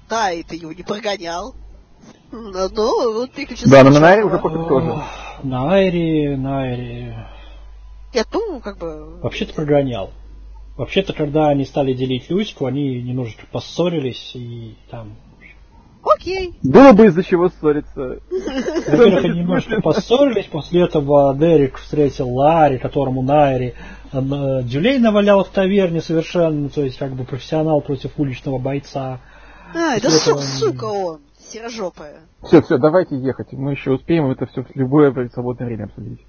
Да, и ты его не прогонял. Ну, вот переключился. Да, но на Найре уже пофиг тоже. На Айре... Я думаю, как бы... Вообще-то прогонял. Вообще-то, когда они стали делить Люську, они немножечко поссорились и там... Окей. Было бы из-за чего ссориться. Во-первых, они немножко поссорились, после этого Дерек встретил Ларри, которому Найри дюлей навалял в таверне совершенно, то есть как бы профессионал против уличного бойца. Да сука он, серожопая. Все, давайте ехать. Мы еще успеем это все в любое свободное время обсудить.